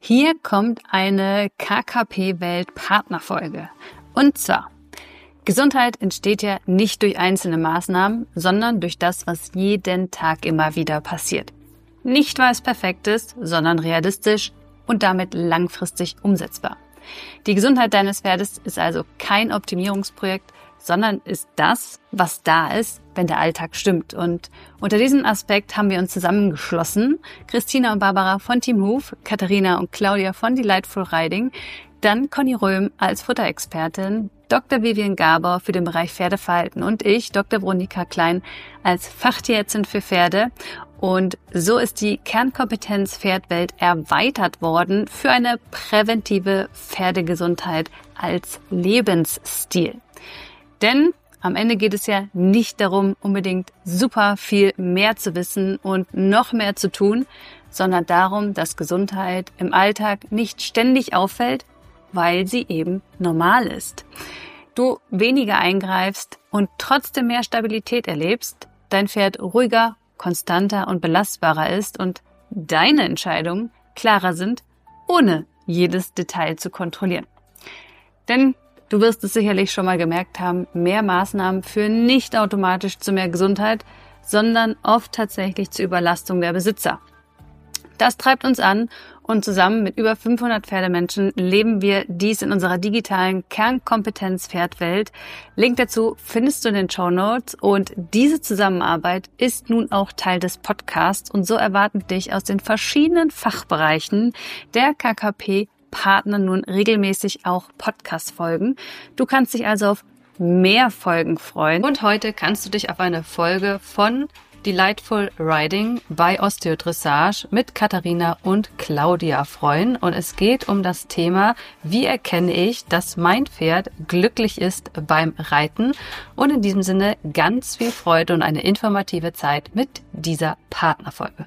Hier kommt eine KKP-Welt-Partnerfolge. Und zwar, Gesundheit entsteht ja nicht durch einzelne Maßnahmen, sondern durch das, was jeden Tag immer wieder passiert. Nicht, weil es perfekt ist, sondern realistisch und damit langfristig umsetzbar. Die Gesundheit deines Pferdes ist also kein Optimierungsprojekt, sondern ist das, was da ist, wenn der Alltag stimmt. Und unter diesem Aspekt haben wir uns zusammengeschlossen. Christina und Barbara von Team Huf, Katharina und Claudia von Delightful Riding, dann Conny Röhm als Futterexpertin, Dr. Vivian Gabor für den Bereich Pferdeverhalten und ich, Dr. Veronika Klein, als Fachtierärztin für Pferde. Und so ist die Kernkompetenz Pferdwelt erweitert worden für eine präventive Pferdegesundheit als Lebensstil. Denn am Ende geht es ja nicht darum, unbedingt super viel mehr zu wissen und noch mehr zu tun, sondern darum, dass Gesundheit im Alltag nicht ständig auffällt, weil sie eben normal ist. Du weniger eingreifst und trotzdem mehr Stabilität erlebst, dein Pferd ruhiger, konstanter und belastbarer ist und deine Entscheidungen klarer sind, ohne jedes Detail zu kontrollieren. Denn du wirst es sicherlich schon mal gemerkt haben, mehr Maßnahmen führen nicht automatisch zu mehr Gesundheit, sondern oft tatsächlich zur Überlastung der Besitzer. Das treibt uns an und zusammen mit über 500 Pferdemenschen leben wir dies in unserer digitalen Kernkompetenz Pferdwelt. Link dazu findest du in den Shownotes und diese Zusammenarbeit ist nun auch Teil des Podcasts und so erwarten dich aus den verschiedenen Fachbereichen der KKP Partner nun regelmäßig auch Podcast-Folgen. Du kannst dich also auf mehr Folgen freuen. Und heute kannst du dich auf eine Folge von Delightful Riding bei Osteodressage mit Katharina und Claudia freuen. Und es geht um das Thema, wie erkenne ich, dass mein Pferd glücklich ist beim Reiten? Und in diesem Sinne ganz viel Freude und eine informative Zeit mit dieser Partnerfolge.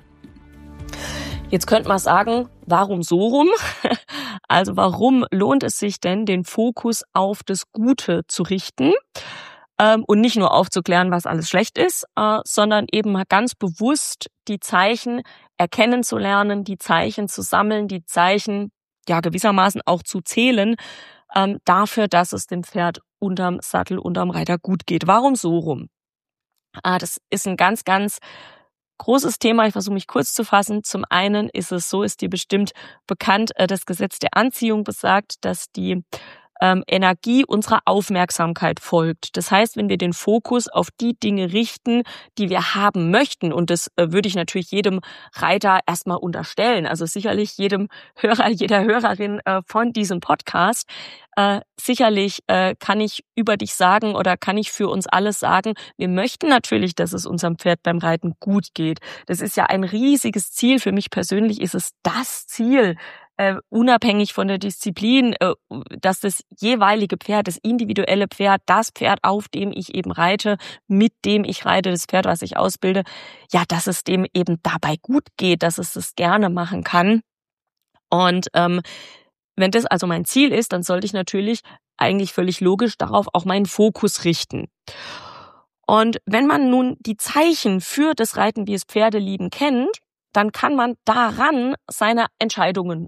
Jetzt könnte man sagen, warum so rum? Also warum lohnt es sich denn, den Fokus auf das Gute zu richten und nicht nur aufzuklären, was alles schlecht ist, sondern eben mal ganz bewusst die Zeichen erkennen zu lernen, die Zeichen zu sammeln, die Zeichen ja gewissermaßen auch zu zählen, dafür, dass es dem Pferd unterm Sattel, unterm Reiter gut geht. Warum so rum? Das ist ein ganz, ganz großes Thema. Ich versuche mich kurz zu fassen. Zum einen ist es so, ist dir bestimmt bekannt, das Gesetz der Anziehung besagt, dass die Energie unserer Aufmerksamkeit folgt. Das heißt, wenn wir den Fokus auf die Dinge richten, die wir haben möchten, und das würde ich natürlich jedem Reiter erstmal unterstellen, also sicherlich jedem Hörer, jeder Hörerin von diesem Podcast, sicherlich kann ich über dich sagen oder kann ich für uns alles sagen, wir möchten natürlich, dass es unserem Pferd beim Reiten gut geht. Das ist ja ein riesiges Ziel. Für mich persönlich ist es das Ziel, unabhängig von der Disziplin, dass das jeweilige Pferd, das individuelle Pferd, das Pferd, auf dem ich eben reite, mit dem ich reite, das Pferd, was ich ausbilde, ja, dass es dem eben dabei gut geht, dass es das gerne machen kann. Und wenn das also mein Ziel ist, dann sollte ich natürlich eigentlich völlig logisch darauf auch meinen Fokus richten. Und wenn man nun die Zeichen für das Reiten, wie es Pferde lieben, kennt, dann kann man daran seine Entscheidungen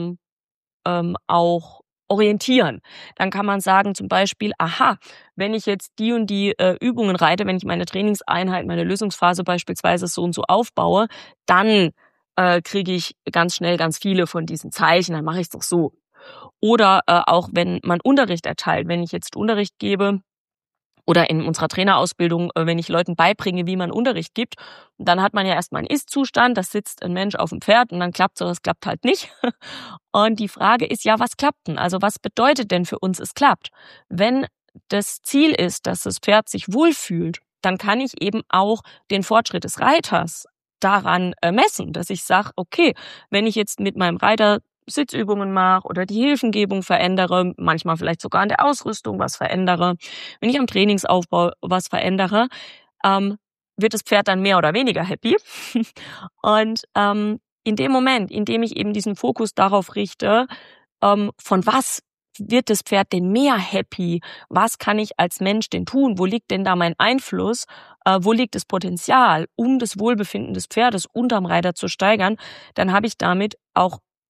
auch orientieren. Dann kann man sagen zum Beispiel, aha, wenn ich jetzt die und die Übungen reite, wenn ich meine Trainingseinheit, meine Lösungsphase beispielsweise so und so aufbaue, dann kriege ich ganz schnell ganz viele von diesen Zeichen, dann mache ich es doch so. Oder auch wenn man Unterricht erteilt, wenn ich jetzt Unterricht gebe, oder in unserer Trainerausbildung, wenn ich Leuten beibringe, wie man Unterricht gibt, dann hat man ja erstmal einen Ist-Zustand, da sitzt ein Mensch auf dem Pferd und dann klappt so, es klappt halt nicht. Und die Frage ist ja, was klappt denn? Also was bedeutet denn für uns, es klappt? Wenn das Ziel ist, dass das Pferd sich wohlfühlt, dann kann ich eben auch den Fortschritt des Reiters daran messen, dass ich sage, okay, wenn ich jetzt mit meinem Reiter Sitzübungen mache oder die Hilfengebung verändere, manchmal vielleicht sogar an der Ausrüstung was verändere, wenn ich am Trainingsaufbau was verändere, wird das Pferd dann mehr oder weniger happy. Und in dem Moment, in dem ich eben diesen Fokus darauf richte, von was wird das Pferd denn mehr happy? Was kann ich als Mensch denn tun? Wo liegt denn da mein Einfluss? Wo liegt das Potenzial, um das Wohlbefinden des Pferdes unterm Reiter zu steigern? Dann habe ich damit auch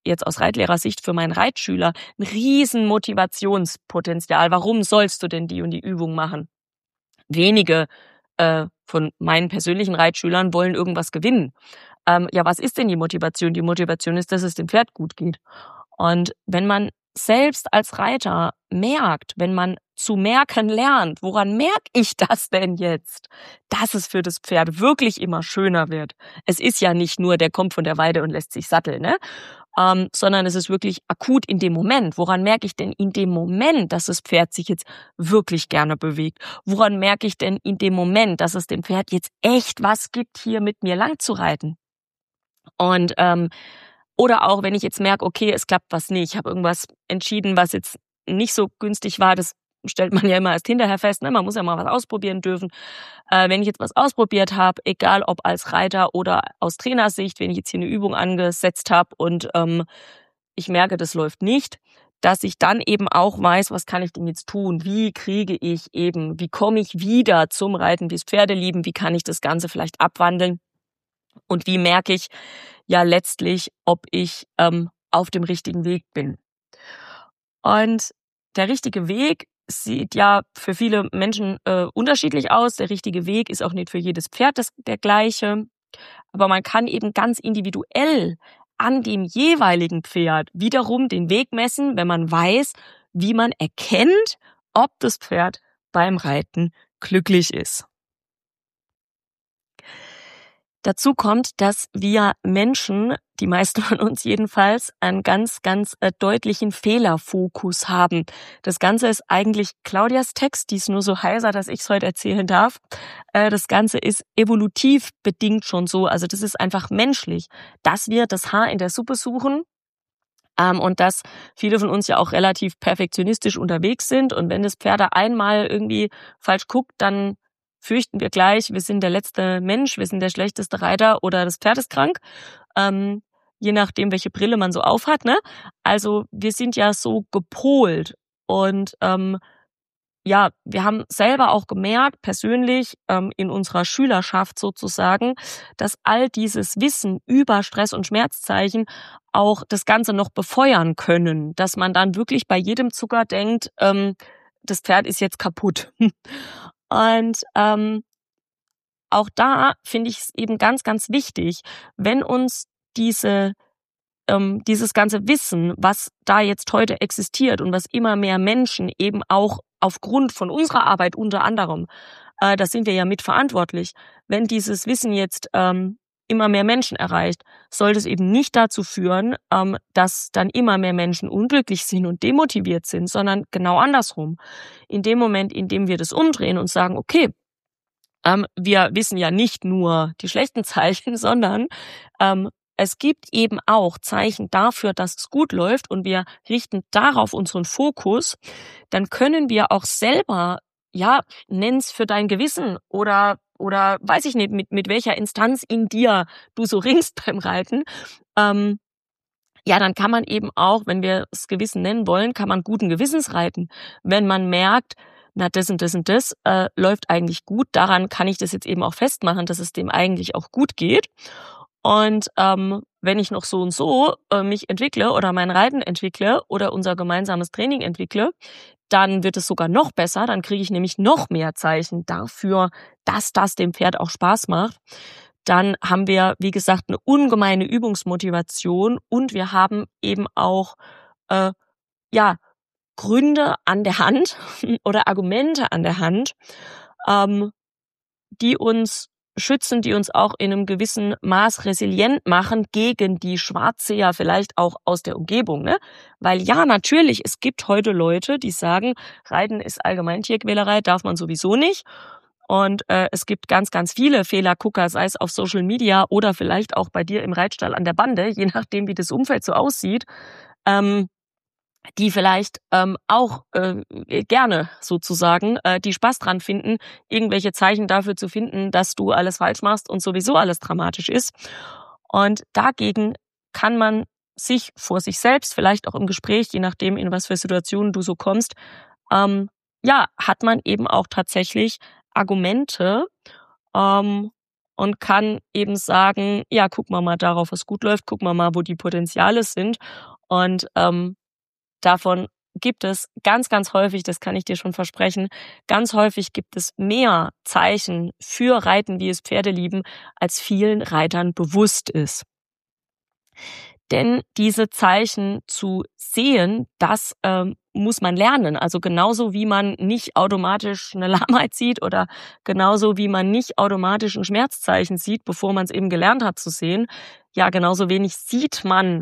jetzt aus Reitlehrersicht für meinen Reitschüler ein riesen Motivationspotenzial. Warum sollst du denn die und die Übung machen? Wenige von meinen persönlichen Reitschülern wollen irgendwas gewinnen. Ja, was ist denn die Motivation? Die Motivation ist, dass es dem Pferd gut geht. Und wenn man selbst als Reiter merkt, wenn man zu merken lernt, woran merke ich das denn jetzt, dass es für das Pferd wirklich immer schöner wird. Es ist ja nicht nur, der kommt von der Weide und lässt sich satteln, ne? Sondern es ist wirklich akut in dem Moment. Woran merke ich denn in dem Moment, dass das Pferd sich jetzt wirklich gerne bewegt? Woran merke ich denn in dem Moment, dass es dem Pferd jetzt echt was gibt, hier mit mir lang zu reiten? Und oder auch, wenn ich jetzt merke, okay, es klappt was nicht, ich habe irgendwas entschieden, was jetzt nicht so günstig war, das stellt man ja immer erst hinterher fest, ne? Man muss ja mal was ausprobieren dürfen. Wenn ich jetzt was ausprobiert habe, egal ob als Reiter oder aus Trainersicht, wenn ich jetzt hier eine Übung angesetzt habe und ich merke, das läuft nicht, dass ich dann eben auch weiß, was kann ich denn jetzt tun? Wie komme ich wieder zum Reiten, wie es Pferde lieben? Wie kann ich das Ganze vielleicht abwandeln? Und wie merke ich ja letztlich, ob ich auf dem richtigen Weg bin? Und der richtige Weg sieht ja für viele Menschen unterschiedlich aus. Der richtige Weg ist auch nicht für jedes Pferd der gleiche. Aber man kann eben ganz individuell an dem jeweiligen Pferd wiederum den Weg messen, wenn man weiß, wie man erkennt, ob das Pferd beim Reiten glücklich ist. Dazu kommt, dass wir Menschen, die meisten von uns jedenfalls, einen ganz, ganz deutlichen Fehlerfokus haben. Das Ganze ist eigentlich Claudias Text, die ist nur so heiser, dass ich es heute erzählen darf. Das Ganze ist evolutiv bedingt schon so, also das ist einfach menschlich, dass wir das Haar in der Suppe suchen. Und dass viele von uns ja auch relativ perfektionistisch unterwegs sind. Und wenn das Pferd da einmal irgendwie falsch guckt, dann fürchten wir gleich, wir sind der letzte Mensch, wir sind der schlechteste Reiter oder das Pferd ist krank. Je nachdem, welche Brille man so aufhat, ne? Also wir sind ja so gepolt. Und ja, wir haben selber auch gemerkt, persönlich in unserer Schülerschaft sozusagen, dass all dieses Wissen über Stress- und Schmerzzeichen auch das Ganze noch befeuern können, dass man dann wirklich bei jedem Zucker denkt, das Pferd ist jetzt kaputt. Und auch da finde ich es eben ganz, ganz wichtig, wenn uns dieses ganze Wissen, was da jetzt heute existiert und was immer mehr Menschen eben auch aufgrund von unserer Arbeit unter anderem, da sind wir ja mitverantwortlich, wenn dieses Wissen jetzt immer mehr Menschen erreicht, sollte es eben nicht dazu führen, dass dann immer mehr Menschen unglücklich sind und demotiviert sind, sondern genau andersrum. In dem Moment, in dem wir das umdrehen und sagen, okay, wir wissen ja nicht nur die schlechten Zeichen, sondern es gibt eben auch Zeichen dafür, dass es gut läuft und wir richten darauf unseren Fokus, dann können wir auch selber, ja, nenn's für dein Gewissen oder weiß ich nicht, mit welcher Instanz in dir du so ringst beim Reiten, ja, dann kann man eben auch, wenn wir das Gewissen nennen wollen, kann man guten Gewissens reiten. Wenn man merkt, na, das und das und das läuft eigentlich gut, daran kann ich das jetzt eben auch festmachen, dass es dem eigentlich auch gut geht. Und wenn ich noch so und so mich entwickle oder mein Reiten entwickle oder unser gemeinsames Training entwickle, dann wird es sogar noch besser. Dann kriege ich nämlich noch mehr Zeichen dafür, dass das dem Pferd auch Spaß macht. Dann haben wir, wie gesagt, eine ungemeine Übungsmotivation und wir haben eben auch ja, Gründe an der Hand oder Argumente an der Hand, die uns schützen, die uns auch in einem gewissen Maß resilient machen gegen die Schwarzseher vielleicht auch aus der Umgebung, ne? Weil ja, natürlich, es gibt heute Leute, die sagen, Reiten ist allgemein Tierquälerei, darf man sowieso nicht. Und es gibt ganz, ganz viele Fehlergucker, sei es auf Social Media oder vielleicht auch bei dir im Reitstall an der Bande, je nachdem, wie das Umfeld so aussieht, die vielleicht auch gerne sozusagen, die Spaß dran finden, irgendwelche Zeichen dafür zu finden, dass du alles falsch machst und sowieso alles dramatisch ist. Und dagegen kann man sich vor sich selbst, vielleicht auch im Gespräch, je nachdem, in was für Situationen du so kommst, ja, hat man eben auch tatsächlich Argumente, und kann eben sagen, ja, guck mal darauf, was gut läuft, guck mal, wo die Potenziale sind. Und davon gibt es ganz, ganz häufig, das kann ich dir schon versprechen, ganz häufig gibt es mehr Zeichen für Reiten, wie es Pferde lieben, als vielen Reitern bewusst ist. Denn diese Zeichen zu sehen, das muss man lernen. Also genauso wie man nicht automatisch eine Lahmheit sieht oder genauso wie man nicht automatisch ein Schmerzzeichen sieht, bevor man es eben gelernt hat zu sehen, ja, genauso wenig sieht man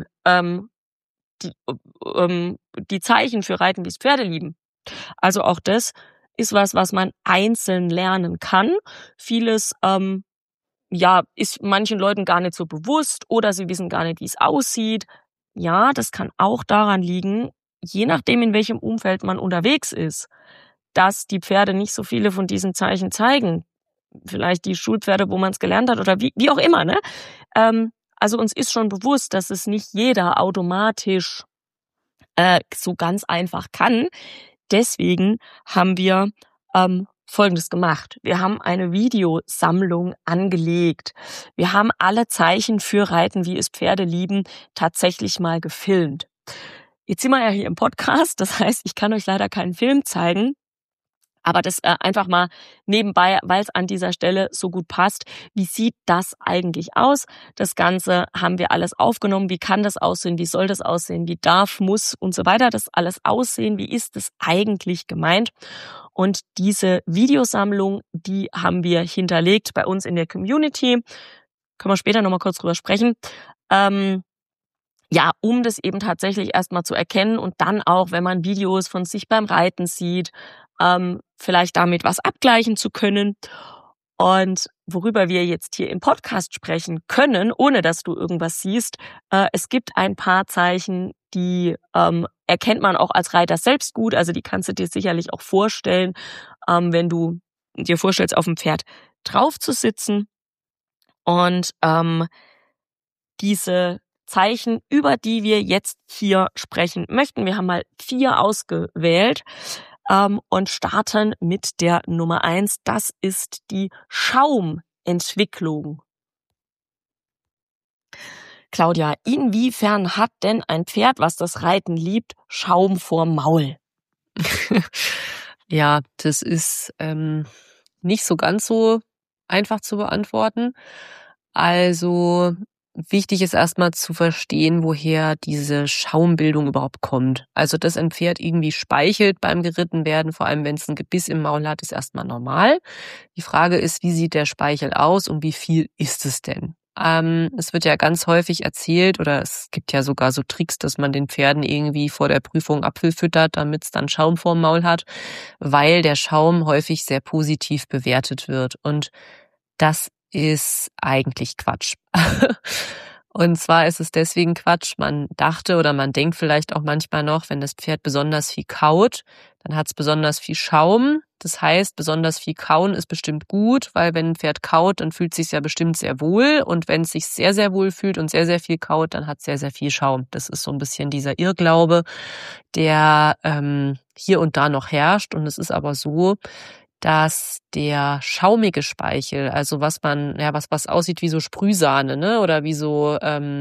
die Zeichen für Reiten, wie es Pferde lieben. Also auch das ist was man einzeln lernen kann. Vieles ist manchen Leuten gar nicht so bewusst oder sie wissen gar nicht, wie es aussieht. Ja, das kann auch daran liegen, je nachdem, in welchem Umfeld man unterwegs ist, dass die Pferde nicht so viele von diesen Zeichen zeigen. Vielleicht die Schulpferde, wo man es gelernt hat oder wie auch immer, ne? Also uns ist schon bewusst, dass es nicht jeder automatisch so ganz einfach kann. Deswegen haben wir Folgendes gemacht. Wir haben eine Videosammlung angelegt. Wir haben alle Zeichen für Reiten, wie es Pferde lieben, tatsächlich mal gefilmt. Jetzt sind wir ja hier im Podcast, das heißt, ich kann euch leider keinen Film zeigen. Aber das einfach mal nebenbei, weil es an dieser Stelle so gut passt. Wie sieht das eigentlich aus? Das Ganze haben wir alles aufgenommen. Wie kann das aussehen? Wie soll das aussehen? Wie darf, muss und so weiter das alles aussehen? Wie ist das eigentlich gemeint? Und diese Videosammlung, die haben wir hinterlegt bei uns in der Community. Können wir später nochmal kurz drüber sprechen. Um das eben tatsächlich erstmal zu erkennen und dann auch, wenn man Videos von sich beim Reiten sieht, vielleicht damit was abgleichen zu können. Und worüber wir jetzt hier im Podcast sprechen können, ohne dass du irgendwas siehst, es gibt ein paar Zeichen, die erkennt man auch als Reiter selbst gut. Also die kannst du dir sicherlich auch vorstellen, wenn du dir vorstellst, auf dem Pferd drauf zu sitzen. Und diese Zeichen, über die wir jetzt hier sprechen möchten, wir haben mal 4 ausgewählt, und starten mit der Nummer 1. Das ist die Schaumentwicklung. Claudia, inwiefern hat denn ein Pferd, was das Reiten liebt, Schaum vorm Maul? Ja, das ist nicht so ganz so einfach zu beantworten. Also wichtig ist erstmal zu verstehen, woher diese Schaumbildung überhaupt kommt. Also, dass ein Pferd irgendwie speichelt beim Gerittenwerden, vor allem wenn es ein Gebiss im Maul hat, ist erstmal normal. Die Frage ist, wie sieht der Speichel aus und wie viel ist es denn? Es wird ja ganz häufig erzählt oder es gibt ja sogar so Tricks, dass man den Pferden irgendwie vor der Prüfung Apfel füttert, damit es dann Schaum vorm Maul hat, weil der Schaum häufig sehr positiv bewertet wird. Und das ist eigentlich Quatsch. Und zwar ist es deswegen Quatsch. Man dachte oder man denkt vielleicht auch manchmal noch, wenn das Pferd besonders viel kaut, dann hat es besonders viel Schaum. Das heißt, besonders viel kauen ist bestimmt gut, weil wenn ein Pferd kaut, dann fühlt es sich ja bestimmt sehr wohl. Und wenn es sich sehr, sehr wohl fühlt und sehr, sehr viel kaut, dann hat es sehr, sehr viel Schaum. Das ist so ein bisschen dieser Irrglaube, der hier und da noch herrscht. Und es ist aber so, dass der schaumige Speichel, also was aussieht wie so Sprühsahne, ne, oder wie so,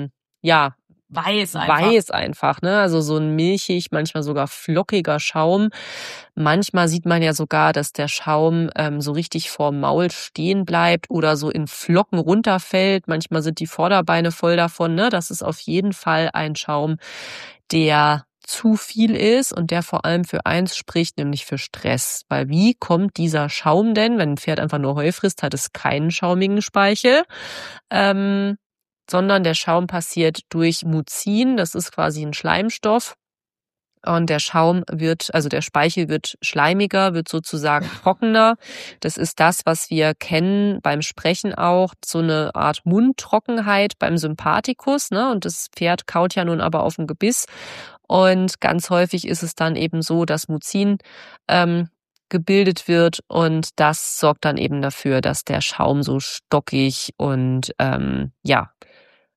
weiß einfach, ne, also so ein milchig, manchmal sogar flockiger Schaum. Manchmal sieht man ja sogar, dass der Schaum so richtig vorm Maul stehen bleibt oder so in Flocken runterfällt. Manchmal sind die Vorderbeine voll davon, ne. Das ist auf jeden Fall ein Schaum, der zu viel ist und der vor allem für eins spricht, nämlich für Stress. Weil wie kommt dieser Schaum denn? Wenn ein Pferd einfach nur Heu frisst, hat es keinen schaumigen Speichel, sondern der Schaum passiert durch Muzin. Das ist quasi ein Schleimstoff. Und der der Speichel wird schleimiger, wird sozusagen trockener. Das ist das, was wir kennen beim Sprechen auch, so eine Art Mundtrockenheit beim Sympathikus, ne? Und das Pferd kaut ja nun aber auf dem Gebiss. Und ganz häufig ist es dann eben so, dass Muzin gebildet wird und das sorgt dann eben dafür, dass der Schaum so stockig und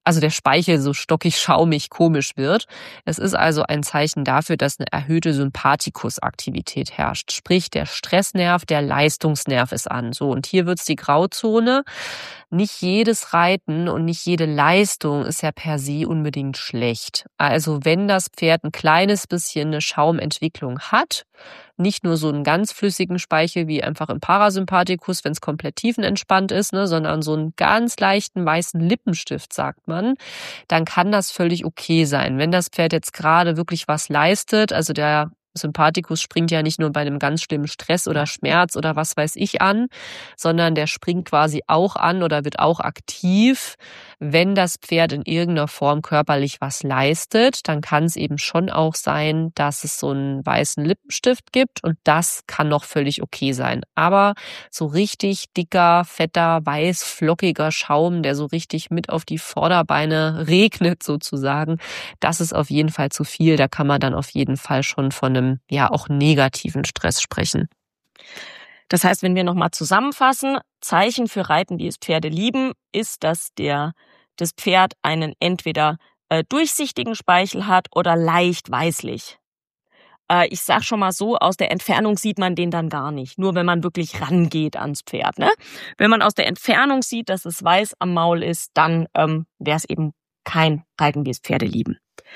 also der Speichel so stockig, schaumig, komisch wird. Es ist also ein Zeichen dafür, dass eine erhöhte Sympathikusaktivität herrscht. Sprich, der Stressnerv, der Leistungsnerv ist an. So, und hier wird's die Grauzone. Nicht jedes Reiten und nicht jede Leistung ist ja per se unbedingt schlecht. Also wenn das Pferd ein kleines bisschen eine Schaumentwicklung hat, nicht nur so einen ganz flüssigen Speichel wie einfach im Parasympathikus, wenn es komplett tiefenentspannt ist, ne, sondern so einen ganz leichten weißen Lippenstift, sagt man, dann kann das völlig okay sein. Wenn das Pferd jetzt gerade wirklich was leistet, also der Sympathikus springt ja nicht nur bei einem ganz schlimmen Stress oder Schmerz oder was weiß ich an, sondern der springt quasi auch an oder wird auch aktiv, wenn das Pferd in irgendeiner Form körperlich was leistet. Dann kann es eben schon auch sein, dass es so einen weißen Lippenstift gibt und das kann noch völlig okay sein. Aber so richtig dicker, fetter, weiß, flockiger Schaum, der so richtig mit auf die Vorderbeine regnet sozusagen, das ist auf jeden Fall zu viel. Da kann man dann auf jeden Fall schon von einem auch negativen Stress sprechen. Das heißt, wenn wir nochmal zusammenfassen, Zeichen für Reiten, wie es Pferde lieben, ist, dass das Pferd einen entweder durchsichtigen Speichel hat oder leicht weißlich. Ich sag schon mal so, aus der Entfernung sieht man den dann gar nicht. Nur wenn man wirklich rangeht ans Pferd. Ne? Wenn man aus der Entfernung sieht, dass es weiß am Maul ist, dann wäre es eben kein Reiten, wie es Pferde lieben.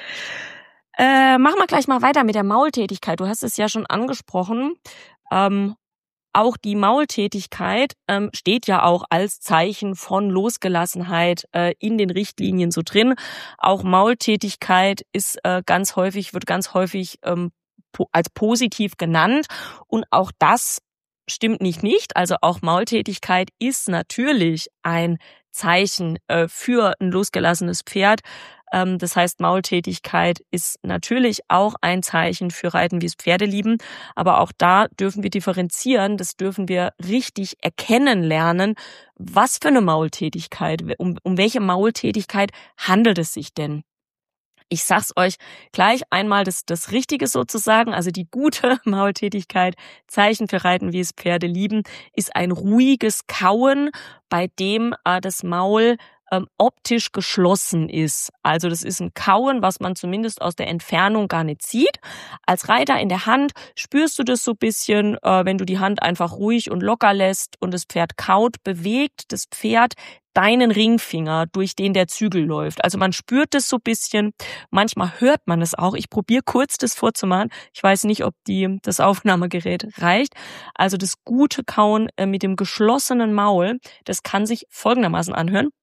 Machen wir gleich mal weiter mit der Maultätigkeit. Du hast es ja schon angesprochen. Auch die Maultätigkeit steht ja auch als Zeichen von Losgelassenheit in den Richtlinien so drin. Auch Maultätigkeit ist wird ganz häufig als positiv genannt. Und auch das stimmt nicht. Also auch Maultätigkeit ist natürlich ein Zeichen für ein losgelassenes Pferd. Das heißt, Maultätigkeit ist natürlich auch ein Zeichen für Reiten, wie es Pferde lieben. Aber auch da dürfen wir differenzieren. Das dürfen wir richtig erkennen lernen. Was für eine Maultätigkeit? Um welche Maultätigkeit handelt es sich denn? Ich sag's euch gleich einmal das Richtige sozusagen, also die gute Maultätigkeit, Zeichen für Reiten, wie es Pferde lieben, ist ein ruhiges Kauen, bei dem das Maul optisch geschlossen ist. Also das ist ein Kauen, was man zumindest aus der Entfernung gar nicht sieht. Als Reiter in der Hand spürst du das so ein bisschen, wenn du die Hand einfach ruhig und locker lässt und das Pferd kaut, bewegt das Pferd deinen Ringfinger, durch den der Zügel läuft. Also man spürt das so ein bisschen. Manchmal hört man es auch. Ich probiere kurz das vorzumachen. Ich weiß nicht, ob das Aufnahmegerät reicht. Also das gute Kauen mit dem geschlossenen Maul, das kann sich folgendermaßen anhören.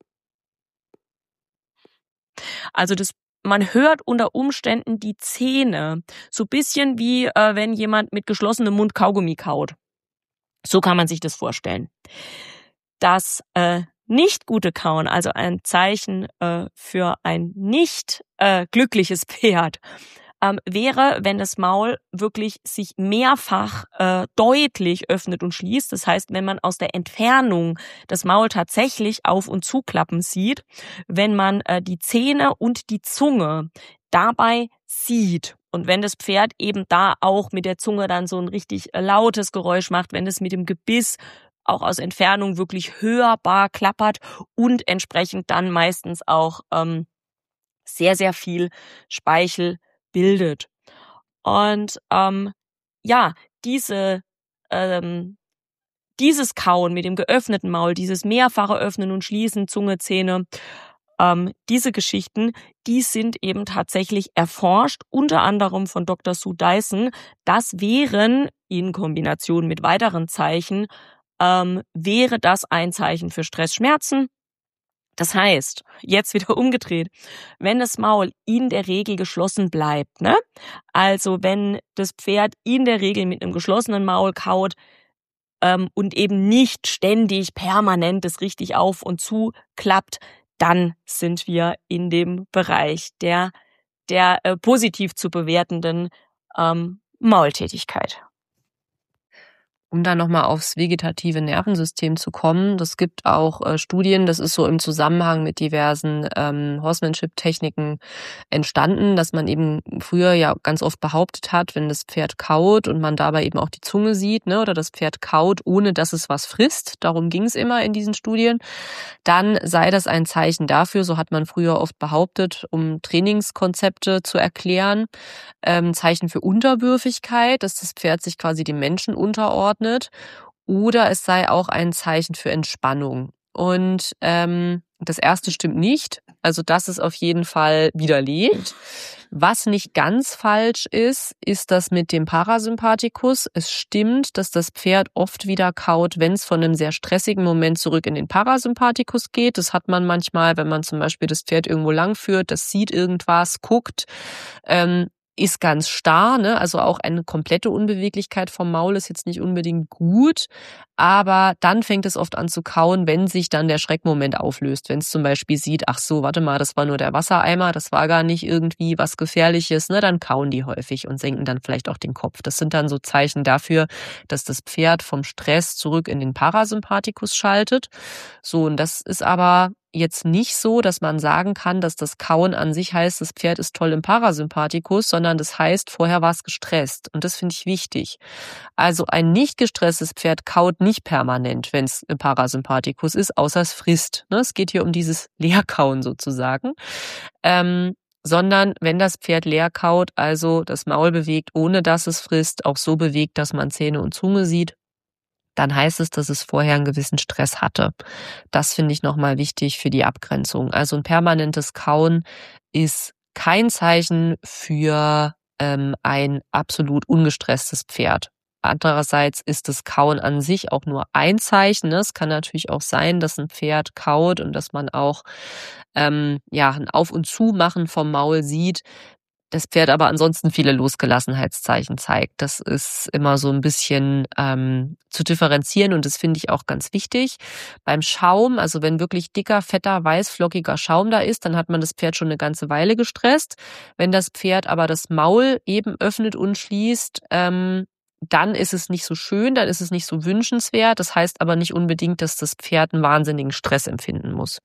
Also man hört unter Umständen die Zähne, so ein bisschen wie wenn jemand mit geschlossenem Mund Kaugummi kaut. So kann man sich das vorstellen. Das nicht gute Kauen, also ein Zeichen für ein nicht glückliches Pferd, wäre, wenn das Maul wirklich sich mehrfach deutlich öffnet und schließt. Das heißt, wenn man aus der Entfernung das Maul tatsächlich auf- und zuklappen sieht, wenn man die Zähne und die Zunge dabei sieht und wenn das Pferd eben da auch mit der Zunge dann so ein richtig lautes Geräusch macht, wenn es mit dem Gebiss auch aus Entfernung wirklich hörbar klappert und entsprechend dann meistens auch sehr, sehr viel Speichel bildet. Und dieses Kauen mit dem geöffneten Maul, dieses mehrfache Öffnen und Schließen, Zunge, Zähne, diese Geschichten, die sind eben tatsächlich erforscht, unter anderem von Dr. Sue Dyson. Das wären in Kombination mit weiteren Zeichen, wäre das ein Zeichen für Stressschmerzen. Das heißt, jetzt wieder umgedreht, wenn das Maul in der Regel geschlossen bleibt, ne? Also wenn das Pferd in der Regel mit einem geschlossenen Maul kaut und eben nicht ständig permanent das richtig auf und zu klappt, dann sind wir in dem Bereich der positiv zu bewertenden Maultätigkeit. Um dann nochmal aufs vegetative Nervensystem zu kommen, das gibt auch Studien, das ist so im Zusammenhang mit diversen Horsemanship-Techniken entstanden, dass man eben früher ja ganz oft behauptet hat, wenn das Pferd kaut und man dabei eben auch die Zunge sieht, ne, oder das Pferd kaut, ohne dass es was frisst, darum ging es immer in diesen Studien, dann sei das ein Zeichen dafür, so hat man früher oft behauptet, um Trainingskonzepte zu erklären, Zeichen für Unterwürfigkeit, dass das Pferd sich quasi dem Menschen unterordnet, oder es sei auch ein Zeichen für Entspannung. Und das erste stimmt nicht, also das ist auf jeden Fall widerlegt. Was nicht ganz falsch ist, ist das mit dem Parasympathikus. Es stimmt, dass das Pferd oft wieder kaut, wenn es von einem sehr stressigen Moment zurück in den Parasympathikus geht. Das hat man manchmal, wenn man zum Beispiel das Pferd irgendwo langführt, das sieht irgendwas, guckt, ist ganz starr, ne? Also auch eine komplette Unbeweglichkeit vom Maul ist jetzt nicht unbedingt gut, aber dann fängt es oft an zu kauen, wenn sich dann der Schreckmoment auflöst. Wenn es zum Beispiel sieht, ach so, warte mal, das war nur der Wassereimer, das war gar nicht irgendwie was Gefährliches, ne? Dann kauen die häufig und senken dann vielleicht auch den Kopf. Das sind dann so Zeichen dafür, dass das Pferd vom Stress zurück in den Parasympathikus schaltet. So, und das ist aber jetzt nicht so, dass man sagen kann, dass das Kauen an sich heißt, das Pferd ist toll im Parasympathikus, sondern das heißt, vorher war es gestresst. Und das finde ich wichtig. Also ein nicht gestresstes Pferd kaut nicht permanent, wenn es im Parasympathikus ist, außer es frisst. Es geht hier um dieses Leerkauen sozusagen. Sondern wenn das Pferd leer kaut, also das Maul bewegt, ohne dass es frisst, auch so bewegt, dass man Zähne und Zunge sieht, dann heißt es, dass es vorher einen gewissen Stress hatte. Das finde ich nochmal wichtig für die Abgrenzung. Also ein permanentes Kauen ist kein Zeichen für ein absolut ungestresstes Pferd. Andererseits ist das Kauen an sich auch nur ein Zeichen. Es kann natürlich auch sein, dass ein Pferd kaut und dass man auch ein Auf- und Zumachen vom Maul sieht. Das Pferd aber ansonsten viele Losgelassenheitszeichen zeigt. Das ist immer so ein bisschen zu differenzieren und das finde ich auch ganz wichtig. Beim Schaum, also wenn wirklich dicker, fetter, weißflockiger Schaum da ist, dann hat man das Pferd schon eine ganze Weile gestresst. Wenn das Pferd aber das Maul eben öffnet und schließt, dann ist es nicht so schön, dann ist es nicht so wünschenswert. Das heißt aber nicht unbedingt, dass das Pferd einen wahnsinnigen Stress empfinden muss.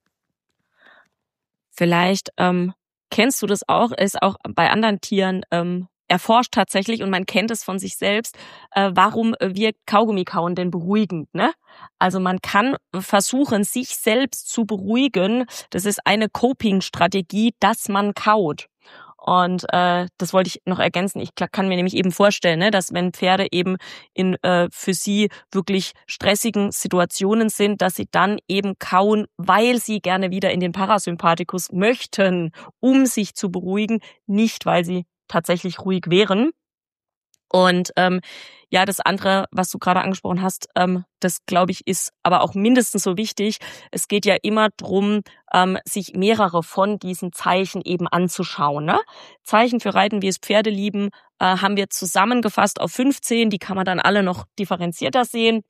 Vielleicht kennst du das auch, ist auch bei anderen Tieren erforscht tatsächlich und man kennt es von sich selbst, warum wirkt Kaugummi-Kauen denn beruhigend, ne? Also man kann versuchen, sich selbst zu beruhigen. Das ist eine Coping-Strategie, dass man kaut. Und das wollte ich noch ergänzen. Ich kann mir nämlich eben vorstellen, ne, dass wenn Pferde eben in für sie wirklich stressigen Situationen sind, dass sie dann eben kauen, weil sie gerne wieder in den Parasympathikus möchten, um sich zu beruhigen, nicht weil sie tatsächlich ruhig wären. Und das andere, was du gerade angesprochen hast, das glaube ich ist aber auch mindestens so wichtig. Es geht ja immer drum, sich mehrere von diesen Zeichen eben anzuschauen. Ne? Zeichen für Reiten, wie es Pferde lieben, haben wir zusammengefasst auf 15. Die kann man dann alle noch differenzierter sehen.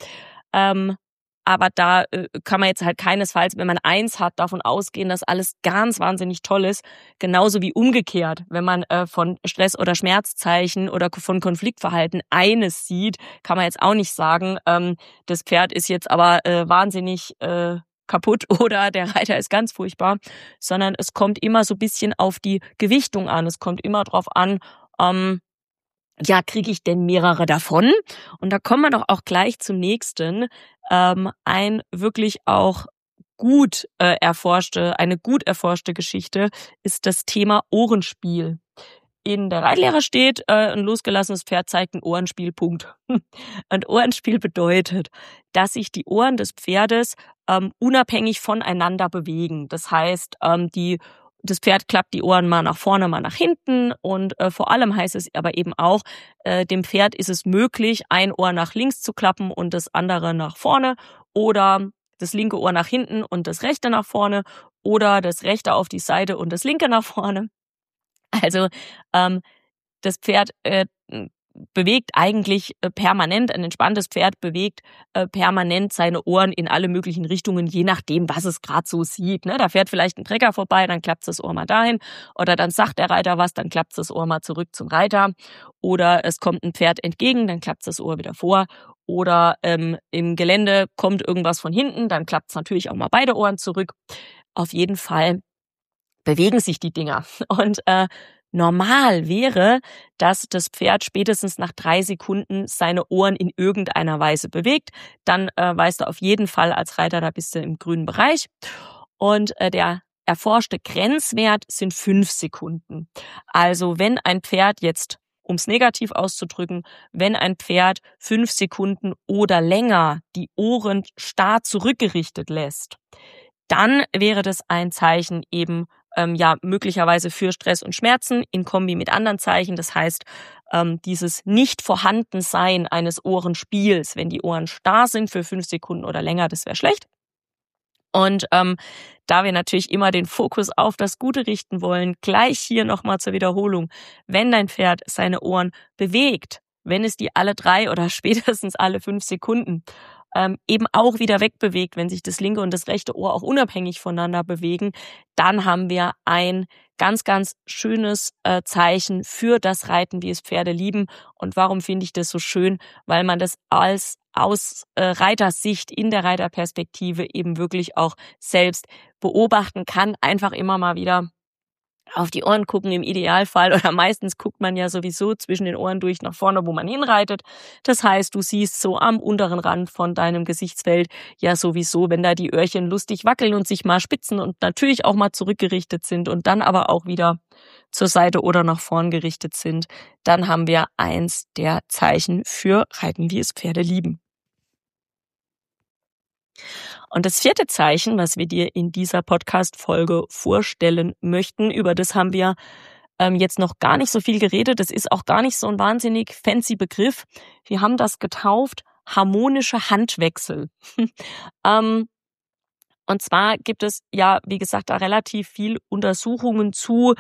Aber da kann man jetzt halt keinesfalls, wenn man 1 hat, davon ausgehen, dass alles ganz wahnsinnig toll ist. Genauso wie umgekehrt, wenn man von Stress- oder Schmerzzeichen oder von Konfliktverhalten eines sieht, kann man jetzt auch nicht sagen, das Pferd ist jetzt aber wahnsinnig kaputt oder der Reiter ist ganz furchtbar, sondern es kommt immer so ein bisschen auf die Gewichtung an. Es kommt immer drauf an, kriege ich denn mehrere davon? Und da kommen wir doch auch gleich zum nächsten. Ein wirklich auch eine gut erforschte Geschichte ist das Thema Ohrenspiel. In der Reitlehre steht, ein losgelassenes Pferd zeigt ein Ohrenspiel, Punkt. Ein Ohrenspiel bedeutet, dass sich die Ohren des Pferdes unabhängig voneinander bewegen. Das heißt, das Pferd klappt die Ohren mal nach vorne, mal nach hinten und vor allem heißt es aber eben auch, dem Pferd ist es möglich, ein Ohr nach links zu klappen und das andere nach vorne oder das linke Ohr nach hinten und das rechte nach vorne oder das rechte auf die Seite und das linke nach vorne. Also das Pferd bewegt eigentlich permanent, ein entspanntes Pferd bewegt permanent seine Ohren in alle möglichen Richtungen, je nachdem, was es gerade so sieht. Ne? Da fährt vielleicht ein Trecker vorbei, dann klappt das Ohr mal dahin. Oder dann sagt der Reiter was, dann klappt das Ohr mal zurück zum Reiter. Oder es kommt ein Pferd entgegen, dann klappt das Ohr wieder vor. oder im Gelände kommt irgendwas von hinten, dann klappt es natürlich auch mal beide Ohren zurück. Auf jeden Fall bewegen sich die Dinger. Und normal wäre, dass das Pferd spätestens nach 3 Sekunden seine Ohren in irgendeiner Weise bewegt. Dann weißt du auf jeden Fall als Reiter, da bist du im grünen Bereich. Und der erforschte Grenzwert sind 5 Sekunden. Also wenn ein Pferd jetzt, um es negativ auszudrücken, wenn ein Pferd 5 Sekunden oder länger die Ohren starr zurückgerichtet lässt, dann wäre das ein Zeichen eben möglicherweise für Stress und Schmerzen in Kombi mit anderen Zeichen. Das heißt, dieses Nicht-Vorhandensein eines Ohrenspiels, wenn die Ohren starr sind für 5 Sekunden oder länger, das wäre schlecht. Und da wir natürlich immer den Fokus auf das Gute richten wollen, gleich hier nochmal zur Wiederholung, wenn dein Pferd seine Ohren bewegt, wenn es die alle 3 oder spätestens alle 5 Sekunden eben auch wieder wegbewegt, wenn sich das linke und das rechte Ohr auch unabhängig voneinander bewegen, dann haben wir ein ganz, ganz schönes Zeichen für das Reiten, wie es Pferde lieben. Und warum finde ich das so schön? Weil man das aus Reitersicht in der Reiterperspektive eben wirklich auch selbst beobachten kann, einfach immer mal wieder auf die Ohren gucken im Idealfall, oder meistens guckt man ja sowieso zwischen den Ohren durch nach vorne, wo man hinreitet. Das heißt, du siehst so am unteren Rand von deinem Gesichtsfeld ja sowieso, wenn da die Öhrchen lustig wackeln und sich mal spitzen und natürlich auch mal zurückgerichtet sind und dann aber auch wieder zur Seite oder nach vorn gerichtet sind, dann haben wir eins der Zeichen für Reiten, wie es Pferde lieben. Und das 4. Zeichen, was wir dir in dieser Podcast-Folge vorstellen möchten, über das haben wir jetzt noch gar nicht so viel geredet. Das ist auch gar nicht so ein wahnsinnig fancy Begriff. Wir haben das getauft harmonische Handwechsel. Und zwar gibt es ja, wie gesagt, da relativ viel Untersuchungen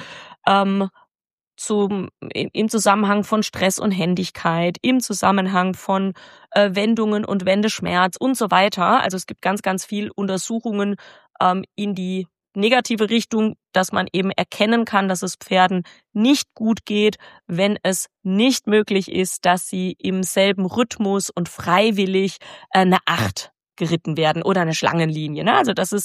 im Zusammenhang von Stress und Händigkeit, im Zusammenhang von Wendungen und Wendeschmerz und so weiter. Also es gibt ganz, ganz viel Untersuchungen in die negative Richtung, dass man eben erkennen kann, dass es Pferden nicht gut geht, wenn es nicht möglich ist, dass sie im selben Rhythmus und freiwillig eine 8 geritten werden oder eine Schlangenlinie. Ne? Also das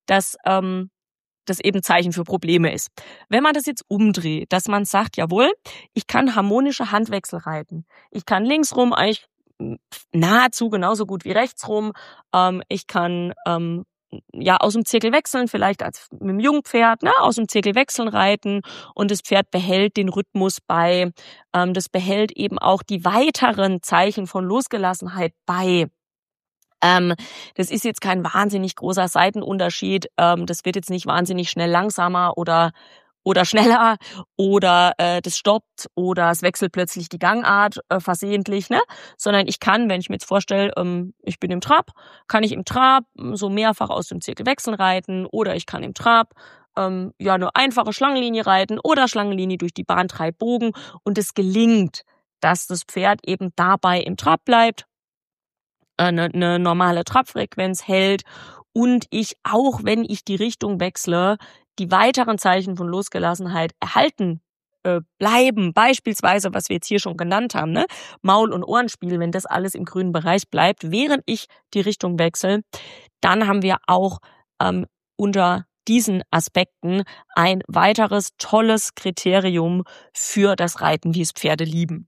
eben Zeichen für Probleme ist. Wenn man das jetzt umdreht, dass man sagt, jawohl, ich kann harmonische Handwechsel reiten. Ich kann linksrum eigentlich nahezu genauso gut wie rechtsrum. Ich kann aus dem Zirkel wechseln, vielleicht als mit dem Jungpferd, aus dem Zirkel wechseln reiten und das Pferd behält den Rhythmus bei. Das behält eben auch die weiteren Zeichen von Losgelassenheit bei. Das ist jetzt kein wahnsinnig großer Seitenunterschied. Das wird jetzt nicht wahnsinnig schnell langsamer oder schneller oder das stoppt oder es wechselt plötzlich die Gangart versehentlich, ne? Sondern ich kann, wenn ich mir jetzt vorstelle, ich bin im Trab, kann ich im Trab so mehrfach aus dem Zirkel wechseln reiten oder ich kann im Trab eine einfache Schlangenlinie reiten oder Schlangenlinie durch die Bahn 3 Bogen und es gelingt, dass das Pferd eben dabei im Trab bleibt, eine normale Trabfrequenz hält und ich auch, wenn ich die Richtung wechsle, die weiteren Zeichen von Losgelassenheit erhalten bleiben. Beispielsweise, was wir jetzt hier schon genannt haben, ne? Maul- und Ohrenspiel, wenn das alles im grünen Bereich bleibt, während ich die Richtung wechsle, dann haben wir auch unter diesen Aspekten ein weiteres tolles Kriterium für das Reiten, wie es Pferde lieben.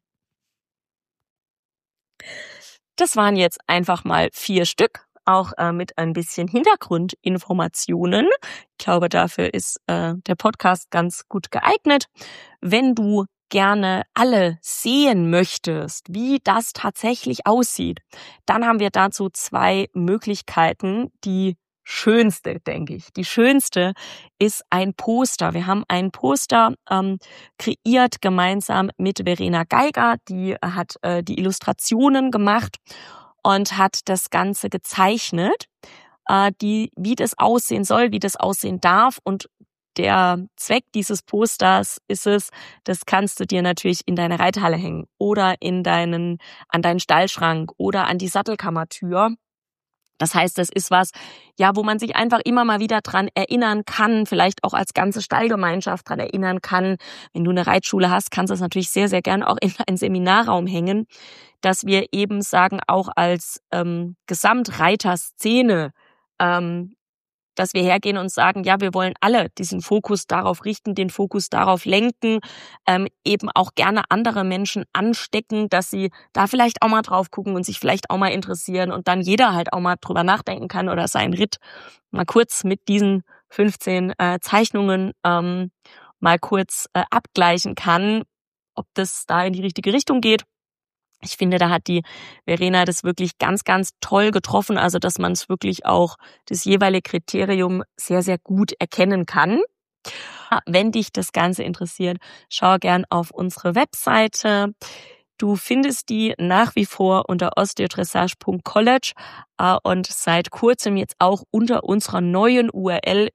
Das waren jetzt einfach mal 4 Stück, auch mit ein bisschen Hintergrundinformationen. Ich glaube, dafür ist der Podcast ganz gut geeignet. Wenn du gerne alle sehen möchtest, wie das tatsächlich aussieht, dann haben wir dazu 2 Möglichkeiten. Die schönste, denke ich. Die schönste ist ein Poster. Wir haben ein Poster kreiert gemeinsam mit Verena Geiger. Die hat die Illustrationen gemacht und hat das Ganze gezeichnet, wie das aussehen soll, wie das aussehen darf. Und der Zweck dieses Posters ist es, das kannst du dir natürlich in deine Reithalle hängen oder an deinen Stallschrank oder an die Sattelkammertür. Das heißt, das ist was, ja, wo man sich einfach immer mal wieder dran erinnern kann, vielleicht auch als ganze Stallgemeinschaft dran erinnern kann. Wenn du eine Reitschule hast, kannst du das natürlich sehr, sehr gerne auch in einen Seminarraum hängen, dass wir eben sagen, auch als Gesamtreiterszene, dass wir hergehen und sagen, ja, wir wollen alle diesen Fokus darauf richten, den Fokus darauf lenken, eben auch gerne andere Menschen anstecken, dass sie da vielleicht auch mal drauf gucken und sich vielleicht auch mal interessieren und dann jeder halt auch mal drüber nachdenken kann oder seinen Ritt mal kurz mit diesen 15 Zeichnungen mal kurz abgleichen kann, ob das da in die richtige Richtung geht. Ich finde, da hat die Verena das wirklich ganz, ganz toll getroffen, also dass man es wirklich auch das jeweilige Kriterium sehr, sehr gut erkennen kann. Wenn dich das Ganze interessiert, schau gern auf unsere Webseite. Du findest die nach wie vor unter osteodressage.college und seit kurzem jetzt auch unter unserer neuen URL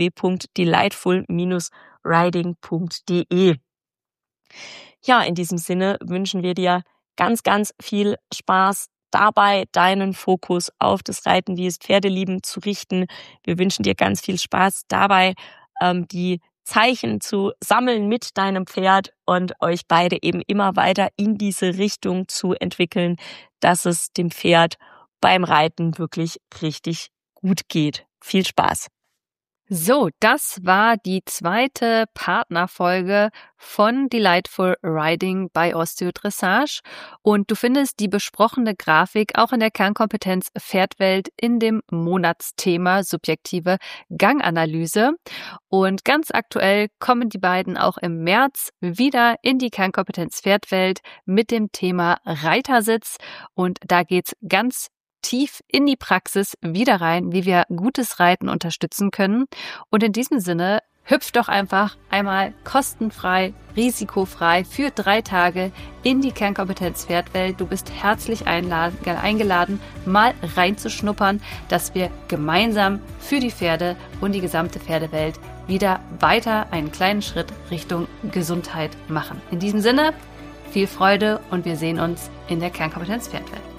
www.delightful-riding.de. Ja, in diesem Sinne wünschen wir dir ganz, ganz viel Spaß dabei, deinen Fokus auf das Reiten, wie es Pferde lieben, zu richten. Wir wünschen dir ganz viel Spaß dabei, die Zeichen zu sammeln mit deinem Pferd und euch beide eben immer weiter in diese Richtung zu entwickeln, dass es dem Pferd beim Reiten wirklich richtig gut geht. Viel Spaß! So, das war die zweite Partnerfolge von Delightful Riding bei Osteodressage und du findest die besprochene Grafik auch in der Kernkompetenz Pferdwelt in dem Monatsthema subjektive Ganganalyse und ganz aktuell kommen die beiden auch im März wieder in die Kernkompetenz Pferdwelt mit dem Thema Reitersitz und da geht's ganz tief in die Praxis wieder rein, wie wir gutes Reiten unterstützen können. Und in diesem Sinne, hüpf doch einfach einmal kostenfrei, risikofrei für 3 Tage in die Kernkompetenz Pferdwelt. Du bist herzlich eingeladen, mal reinzuschnuppern, dass wir gemeinsam für die Pferde und die gesamte Pferdewelt wieder weiter einen kleinen Schritt Richtung Gesundheit machen. In diesem Sinne, viel Freude und wir sehen uns in der Kernkompetenz Pferdwelt.